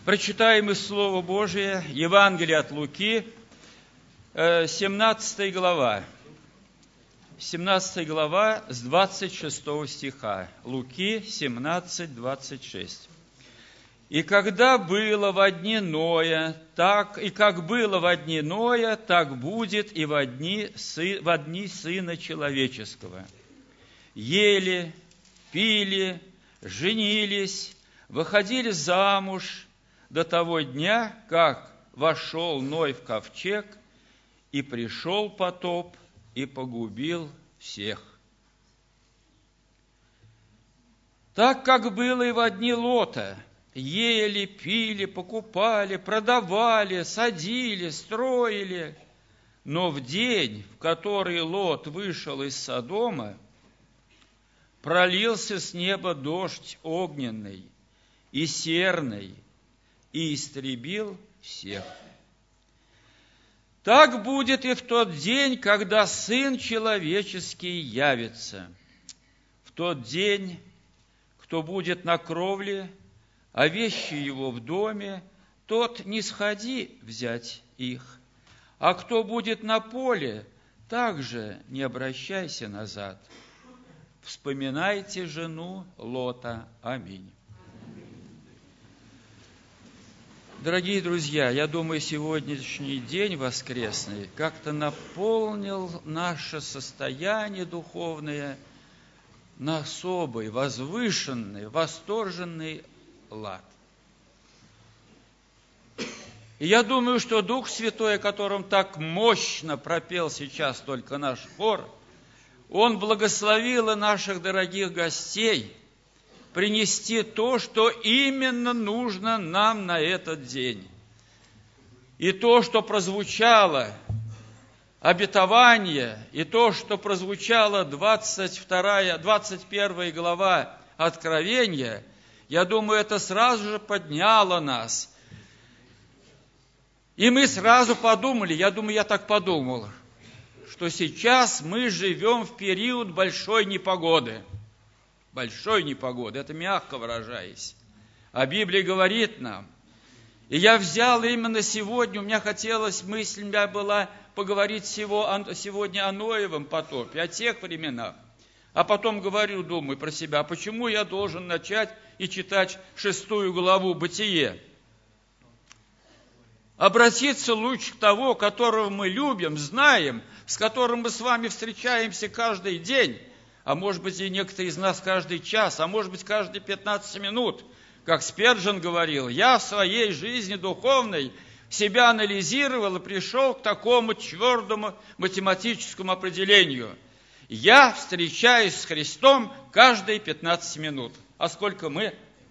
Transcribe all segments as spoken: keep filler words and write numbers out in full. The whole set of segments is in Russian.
Прочитаем из Слова Божия, Евангелие от Луки, семнадцатая глава. семнадцатая глава с двадцать шестого стиха. Луки семнадцать, двадцать шесть. «И когда было во дни Ноя, так, и как было во дни Ноя, так будет и во дни, сы, во дни Сына Человеческого. Ели, пили, женились, выходили замуж до того дня, как вошел Ной в ковчег, и пришел потоп, и погубил всех. Так, как было и во дни Лота, ели, пили, покупали, продавали, садили, строили. Но в день, в который Лот вышел из Содома, пролился с неба дождь огненный и серный, и истребил всех. Так будет и в тот день, когда Сын Человеческий явится. В тот день, кто будет на кровле, а вещи его в доме, тот не сходи взять их. А кто будет на поле, также не обращайся назад. Вспоминайте жену Лота. Аминь. Дорогие друзья, я думаю, сегодняшний день воскресный как-то наполнил наше состояние духовное на особый, возвышенный, восторженный лад. И я думаю, что Дух Святой, о котором так мощно пропел сейчас только наш хор, Он благословил и наших дорогих гостей принести то, что именно нужно нам на этот день. И то, что прозвучало, обетование, и то, что прозвучало двадцать вторая, двадцать первая глава Откровения, я думаю, это сразу же подняло нас. И мы сразу подумали, я думаю, я так подумал, что сейчас мы живем в период большой непогоды. Большой непогоды, это мягко выражаясь. А Библия говорит нам, и я взял именно сегодня, у меня хотелось, мысль у меня была поговорить сегодня о Ноевом потопе, о тех временах. А потом говорю, думаю про себя, почему я должен начать и читать шестую главу Бытие? Обратиться лучше к того, которого мы любим, знаем, с которым мы с вами встречаемся каждый день, а может быть и некоторые из нас каждый час, а может быть каждые пятнадцать минут. Как Спержен говорил, я в своей жизни духовной себя анализировал и пришел к такому твердому математическому определению. Я встречаюсь с Христом каждые пятнадцать минут. А сколько мы?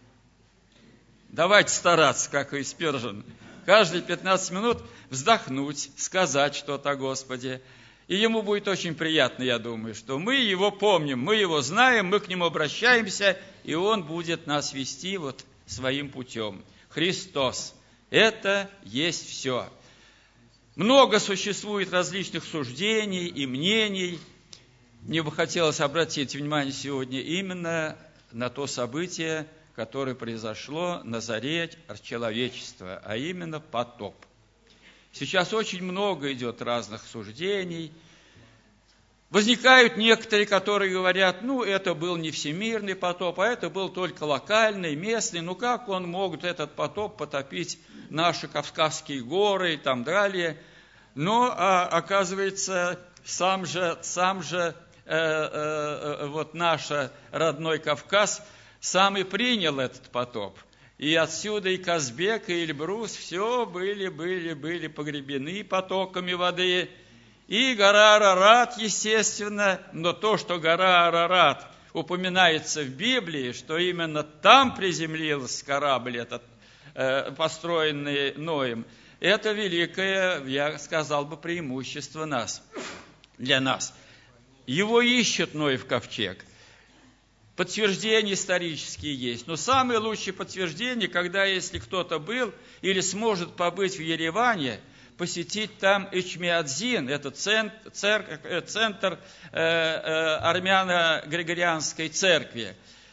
Давайте стараться, как и Спержен. Каждые пятнадцать минут вздохнуть, сказать что-то о Господе. И ему будет очень приятно, я думаю, что мы его помним, мы его знаем, мы к нему обращаемся, и он будет нас вести вот своим путем. Христос – это есть все. Много существует различных суждений и мнений. Мне бы хотелось обратить внимание сегодня именно на то событие, которое произошло на заре человечества, а именно потоп. Сейчас очень много идет разных суждений. Возникают некоторые, которые говорят, ну, это был не всемирный потоп, а это был только локальный, местный. Ну, как он мог этот потоп потопить наши Кавказские горы и там далее? Но, а, оказывается, сам же, сам же э, э, вот наш родной Кавказ сам и принял этот потоп. И отсюда и Казбек, и Эльбрус, все были, были, были погребены потоками воды. И гора Арарат, естественно, но то, что гора Арарат упоминается в Библии, что именно там приземлился корабль этот, э, построенный Ноем, это великое, я сказал бы, преимущество нас, для нас. Его ищет Ноев ковчег. Подтверждения исторические есть. Но самое лучшее подтверждение, когда если кто-то был или сможет побыть в Ереване, посетить там Эчмиадзин, это центр, церковь, центр э, э, армяно-григорианской церкви.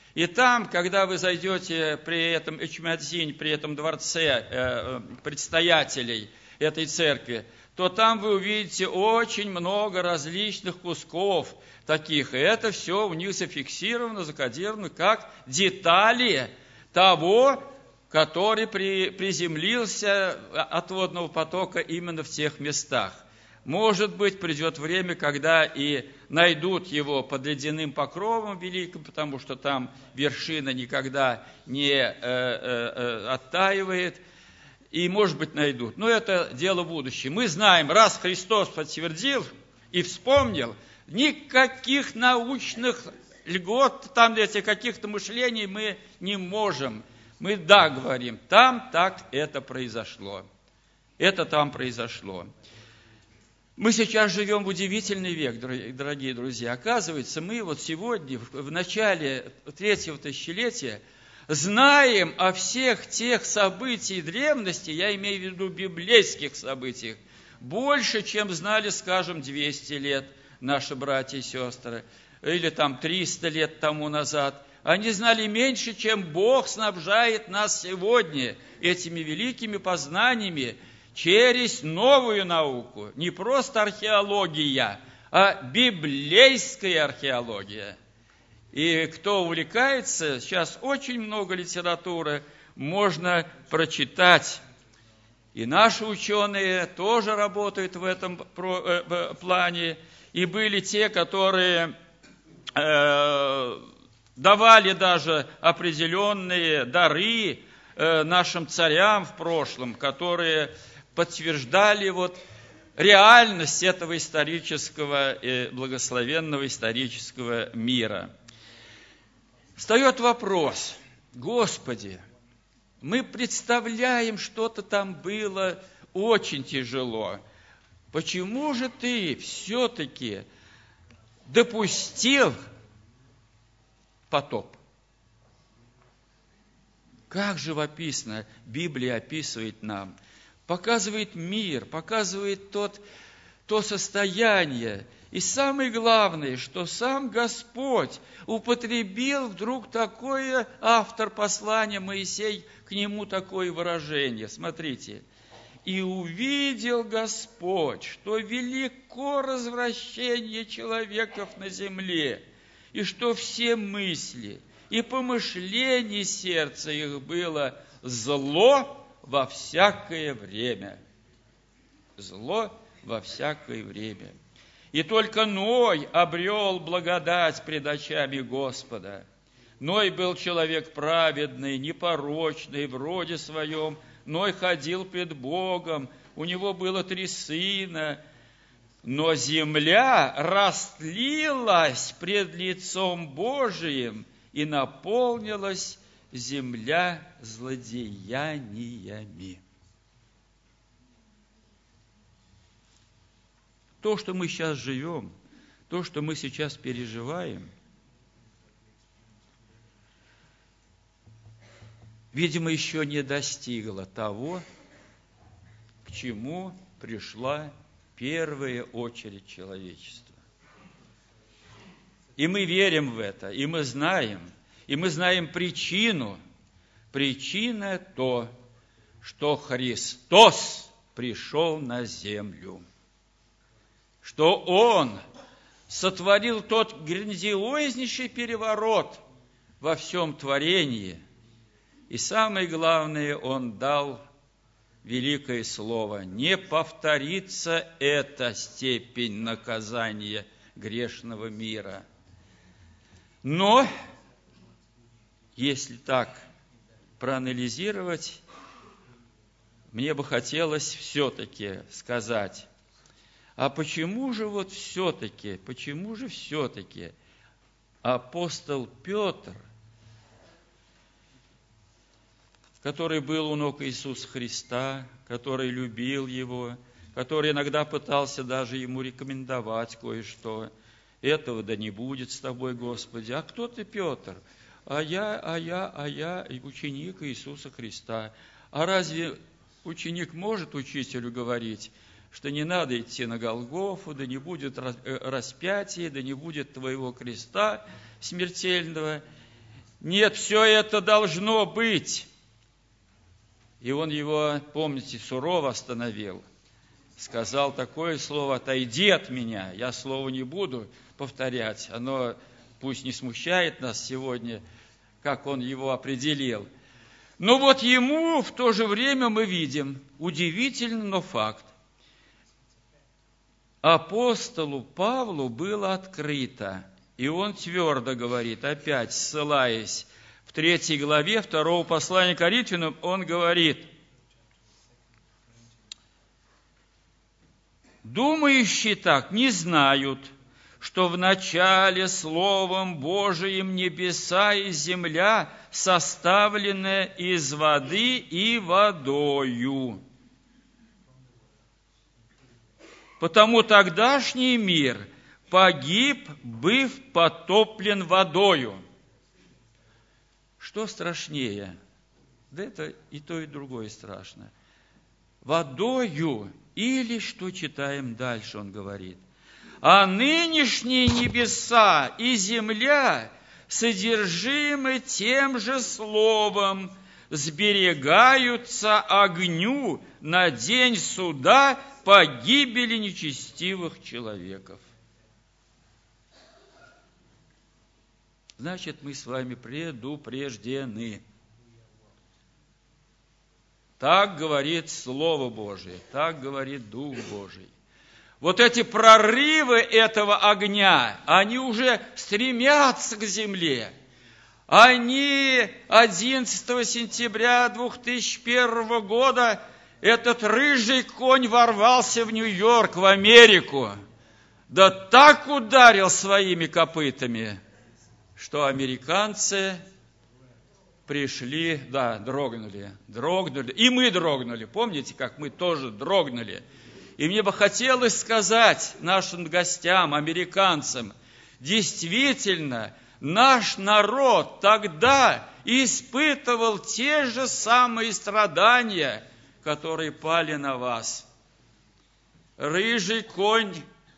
И там, когда вы зайдете при этом Эчмиадзинь, при этом дворце э, предстоятелей этой церкви, то там вы увидите очень много различных кусков таких. И это все у них зафиксировано, закодировано как детали того, который при, приземлился от водного потока именно в тех местах. Может быть, придет время, когда и найдут его под ледяным покровом великим, потому что там вершина никогда не э, э, оттаивает. И, может быть, найдут. Но это дело будущее. Мы знаем, раз Христос подтвердил и вспомнил, никаких научных льгот, там этих каких-то мышлений мы не можем. Мы да говорим, там так это произошло. Это там произошло. Мы сейчас живем в удивительный век, дорогие друзья. Оказывается, мы вот сегодня, в начале третьего тысячелетия, знаем о всех тех событиях древности, я имею в виду библейских событиях, больше, чем знали, скажем, двести лет наши братья и сестры, или там триста лет тому назад. Они знали меньше, чем Бог снабжает нас сегодня этими великими познаниями через новую науку. Не просто археология, а библейская археология. И кто увлекается, сейчас очень много литературы можно прочитать. И наши ученые тоже работают в этом плане. И были те, которые э, давали даже определенные дары э, нашим царям в прошлом, которые подтверждали вот реальность этого исторического, э, благословенного исторического мира. Встает вопрос: Господи, мы представляем, что-то там было очень тяжело. Почему же Ты все-таки допустил потоп? Как живописно Библия описывает нам, показывает мир, показывает тот, то состояние. И самое главное, что сам Господь употребил вдруг такое, автор послания Моисей, к нему такое выражение. Смотрите. «И увидел Господь, что велико развращение человеков на земле, и что все мысли и помышления сердца их было зло во всякое время». Зло во всякое время. И только Ной обрел благодать пред очами Господа. Ной был человек праведный, непорочный, в роде своем. Ной ходил пред Богом, у него было три сына. Но земля растлилась пред лицом Божиим, и наполнилась земля злодеяниями. То, что мы сейчас живем, то, что мы сейчас переживаем, видимо, еще не достигло того, к чему пришла первая очередь человечества. И мы верим в это, и мы знаем, и мы знаем причину. Причина то, что Христос пришел на землю, что Он сотворил тот грандиознейший переворот во всем творении. И самое главное, Он дал великое слово: не повторится эта степень наказания грешного мира. Но, если так проанализировать, мне бы хотелось все-таки сказать, а почему же вот все-таки, почему же все-таки апостол Петр, который был у ног Иисуса Христа, который любил Его, который иногда пытался даже Ему рекомендовать кое-что, этого да не будет с тобой, Господи. А кто ты, Петр? А я, а я, а я ученик Иисуса Христа. А разве ученик может учителю говорить, что не надо идти на Голгофу, да не будет распятия, да не будет твоего креста смертельного? Нет, все это должно быть. И он его, помните, сурово остановил. Сказал такое слово: отойди от меня. Я слово не буду повторять. Оно пусть не смущает нас сегодня, как он его определил. Но вот ему в то же время мы видим, удивительно, но факт. Апостолу Павлу было открыто, и он твердо говорит, опять ссылаясь в третьей главе второго послания к Коринфянам, он говорит: думающие так не знают, что в начале Словом Божиим небеса и земля составлены из воды и водою. Потому тогдашний мир погиб, быв потоплен водою. Что страшнее? Да это и то, и другое страшно. Водою, или, что читаем дальше, он говорит, а нынешние небеса и земля содержимы тем же словом, сберегаются огню на день суда погибели нечестивых человеков. Значит, мы с вами предупреждены. Так говорит Слово Божие, так говорит Дух Божий. Вот эти прорывы этого огня, они уже стремятся к земле. Они одиннадцатого сентября две тысячи первого года, этот рыжий конь ворвался в Нью-Йорк, в Америку. Да так ударил своими копытами, что американцы пришли, да, дрогнули, дрогнули. И мы дрогнули. Помните, как мы тоже дрогнули? И мне бы хотелось сказать нашим гостям, американцам, действительно, наш народ тогда испытывал те же самые страдания, которые пали на вас. Рыжий конь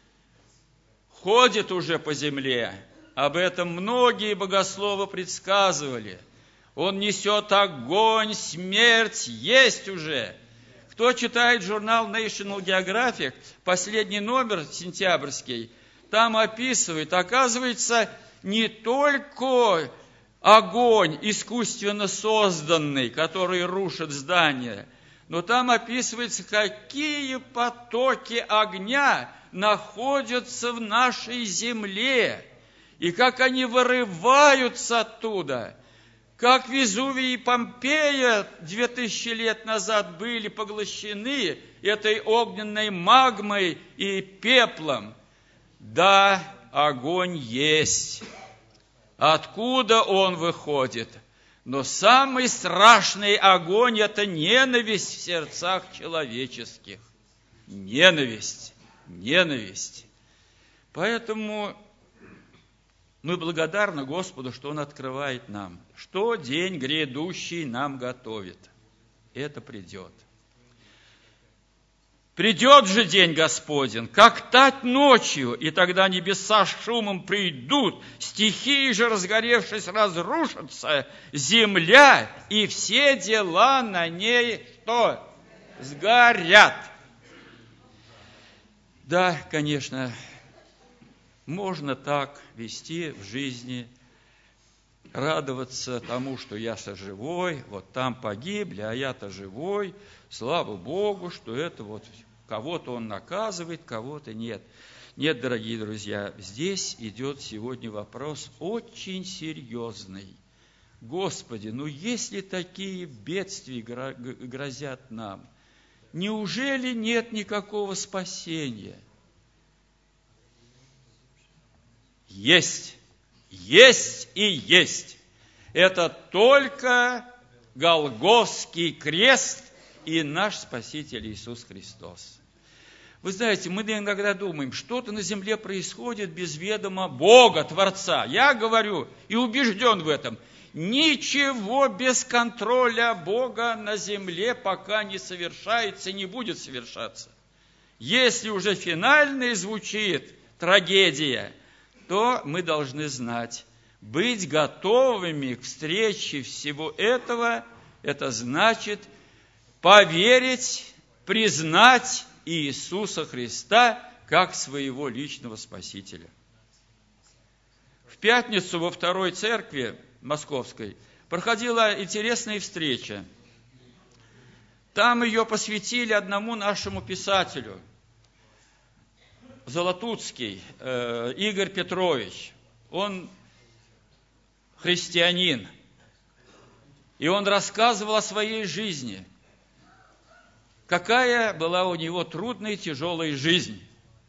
ходит уже по земле. Об этом многие богословы предсказывали. Он несет огонь, смерть, есть уже. Кто читает журнал National Geographic, последний номер сентябрьский, там описывает, оказывается, не только огонь искусственно созданный, который рушит здания, но там описывается, какие потоки огня находятся в нашей земле, и как они вырываются оттуда. Как Везувий и Помпея две тысячи лет назад были поглощены этой огненной магмой и пеплом. Да, огонь есть. Откуда он выходит? Но самый страшный огонь – это ненависть в сердцах человеческих. Ненависть, ненависть. Поэтому мы благодарны Господу, что Он открывает нам, что день грядущий нам готовит. Это придет. Придет же день Господень, как тать ночью, и тогда небеса с шумом придут, стихии же, разгоревшись, разрушатся, земля и все дела на ней что? Сгорят. Да, конечно, можно так вести в жизни, радоваться тому, что я-то живой, вот там погибли, а я-то живой. Слава Богу, что это вот кого-то Он наказывает, кого-то нет. Нет, дорогие друзья, здесь идет сегодня вопрос очень серьезный. Господи, ну если такие бедствия грозят нам, неужели нет никакого спасения? Есть, есть и есть. Это только Голгофский крест и наш Спаситель Иисус Христос. Вы знаете, мы иногда думаем, что-то на земле происходит без ведома Бога, Творца. Я говорю и убежден в этом. Ничего без контроля Бога на земле пока не совершается, не будет совершаться. Если уже финально звучит трагедия, то мы должны знать, Быть готовыми к встрече всего этого, это значит поверить, признать Иисуса Христа как своего личного Спасителя. В пятницу во второй церкви московской проходила интересная встреча. Там ее посвятили одному нашему писателю, Золотуцкий э, Игорь Петрович. Он христианин. И он рассказывал о своей жизни. Какая была у него трудная и тяжелая жизнь.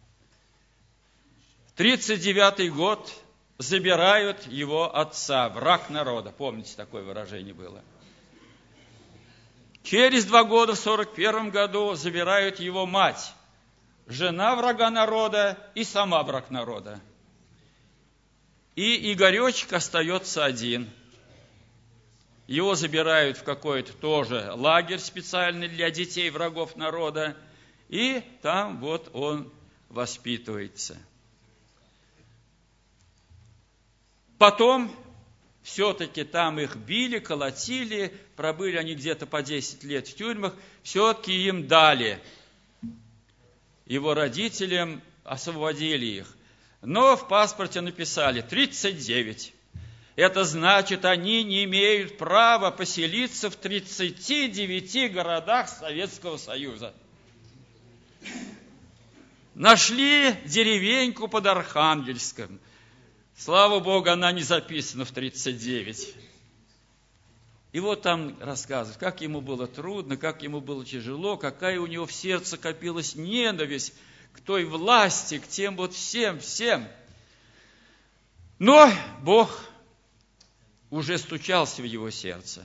В тридцать девятый год забирают его отца, враг народа. Помните, такое выражение было. Через два года, в сорок первом году, забирают его мать. Жена врага народа и сама враг народа. И Игоречек остается один. Его забирают в какой-то тоже лагерь специальный для детей врагов народа. И там вот он воспитывается. Потом все-таки там их били, колотили, пробыли они где-то по десять лет в тюрьмах, все-таки им дали. Его родителям освободили их. Но в паспорте написали тридцать девять. Это значит, они не имеют права поселиться в тридцати девяти городах Советского Союза. Нашли деревеньку под Архангельском. Слава Богу, она не записана в тридцать девять. И вот там рассказывают, как ему было трудно, как ему было тяжело, какая у него в сердце копилась ненависть к той власти, к тем вот всем, всем. Но Бог уже стучался в его сердце.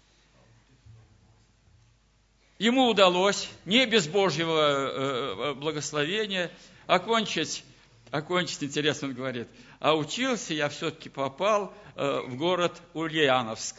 Ему удалось, не без Божьего благословения, окончить, окончить, интересно он говорит, а учился я все-таки попал в город Ульяновск.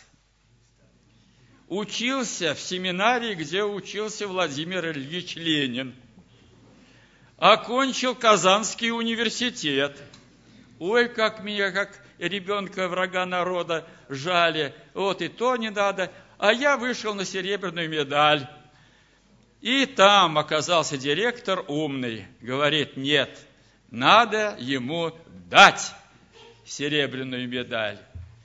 Учился в семинарии, где учился Владимир Ильич Ленин. Окончил Казанский университет. Ой, как меня, как ребенка врага народа жали. Вот и то не надо. А я вышел на серебряную медаль. И там оказался директор умный. Говорит, нет, надо ему дать серебряную медаль.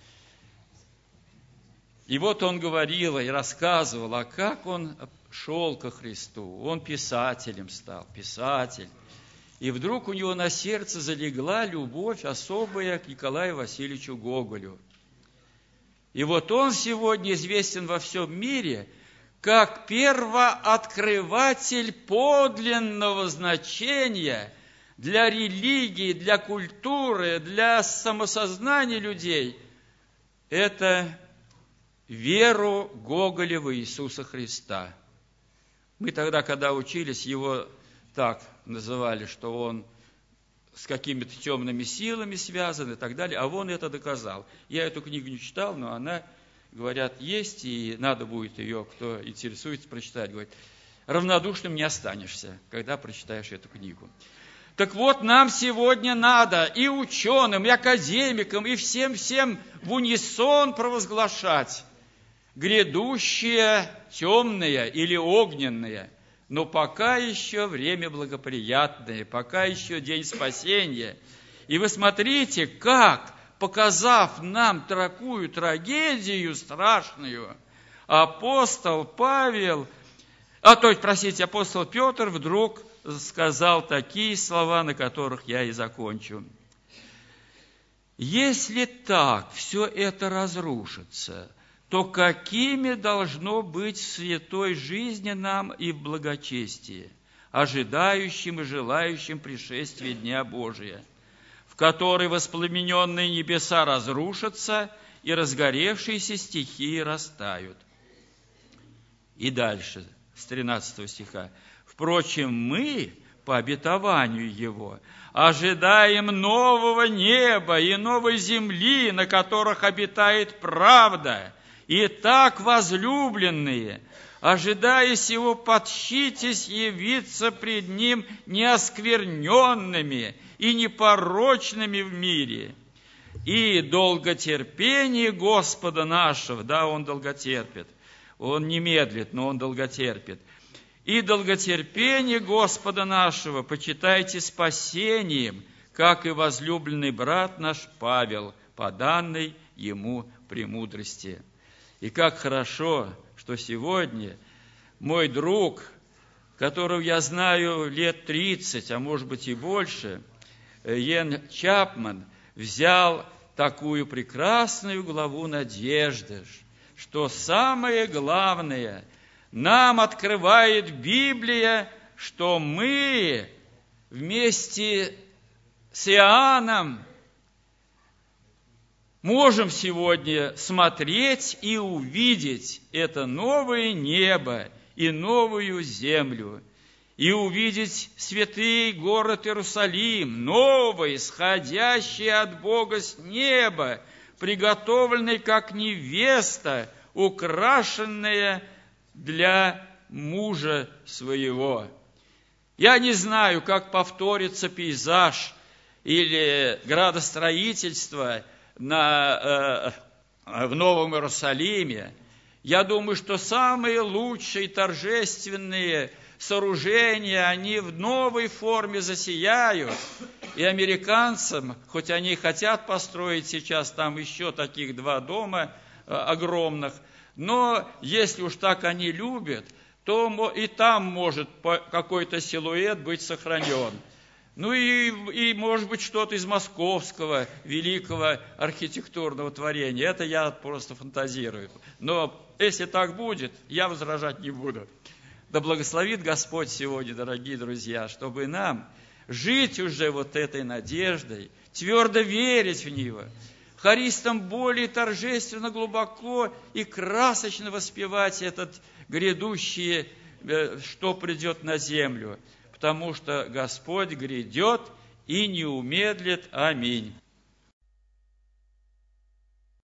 И вот он говорил и рассказывал, а как он шел ко Христу. Он писателем стал, писатель. И вдруг у него на сердце залегла любовь особая к Николаю Васильевичу Гоголю. И вот он сегодня известен во всем мире как первооткрыватель подлинного значения для религии, для культуры, для самосознания людей. Это веру Гоголя в Иисуса Христа. Мы тогда, когда учились, его так называли, что он с какими-то темными силами связан и так далее, а он это доказал. Я эту книгу не читал, но она, говорят, есть, и надо будет ее, кто интересуется, прочитать. Говорит, равнодушным не останешься, когда прочитаешь эту книгу. Так вот, нам сегодня надо и ученым, и академикам, и всем-всем в унисон провозглашать грядущее темное или огненное, но пока еще время благоприятное, пока еще день спасения. И вы смотрите, как, показав нам такую трагедию страшную, апостол Павел, а то есть, простите, апостол Петр вдруг сказал такие слова, на которых я и закончу. Если так все это разрушится, то какими должно быть в святой жизни нам и в благочестии, ожидающим и желающим пришествия Дня Божия, в который воспламененные небеса разрушатся и разгоревшиеся стихии растают. И дальше, с тринадцатого стиха. Впрочем, мы, по обетованию Его, ожидаем нового неба и новой земли, на которых обитает правда. Итак, возлюбленные, ожидая сего, подщитесь явиться пред Ним неоскверненными и непорочными в мире, и долготерпение Господа нашего». Да, Он долготерпит. Он не медлит, но Он долготерпит. «И долготерпение Господа нашего почитайте спасением, как и возлюбленный брат наш Павел, по данной ему премудрости». И как хорошо, что сегодня мой друг, которого я знаю лет тридцать, а может быть и больше, Йен Чапман, взял такую прекрасную главу надежды, что самое главное нам открывает Библия, что мы вместе с Иоанном можем сегодня смотреть и увидеть это новое небо и новую землю, и увидеть святый город Иерусалим, новый, сходящий от Бога с неба, приготовленный как невеста, украшенная для мужа своего. Я не знаю, как повторится пейзаж или градостроительство на, э, в Новом Иерусалиме. Я думаю, что самые лучшие торжественные сооружения, они в новой форме засияют. И американцам, хоть они и хотят построить сейчас там еще таких два дома э, огромных, но если уж так они любят, то и там может какой-то силуэт быть сохранен. Ну и, и может быть, что-то из московского великого архитектурного творения. Это я просто фантазирую. Но если так будет, я возражать не буду. Да благословит Господь сегодня, дорогие друзья, чтобы нам жить уже вот этой надеждой, твердо верить в Него, хористам более торжественно, глубоко и красочно воспевать этот грядущее, что придет на землю. Потому что Господь грядет и не умедлит. Аминь.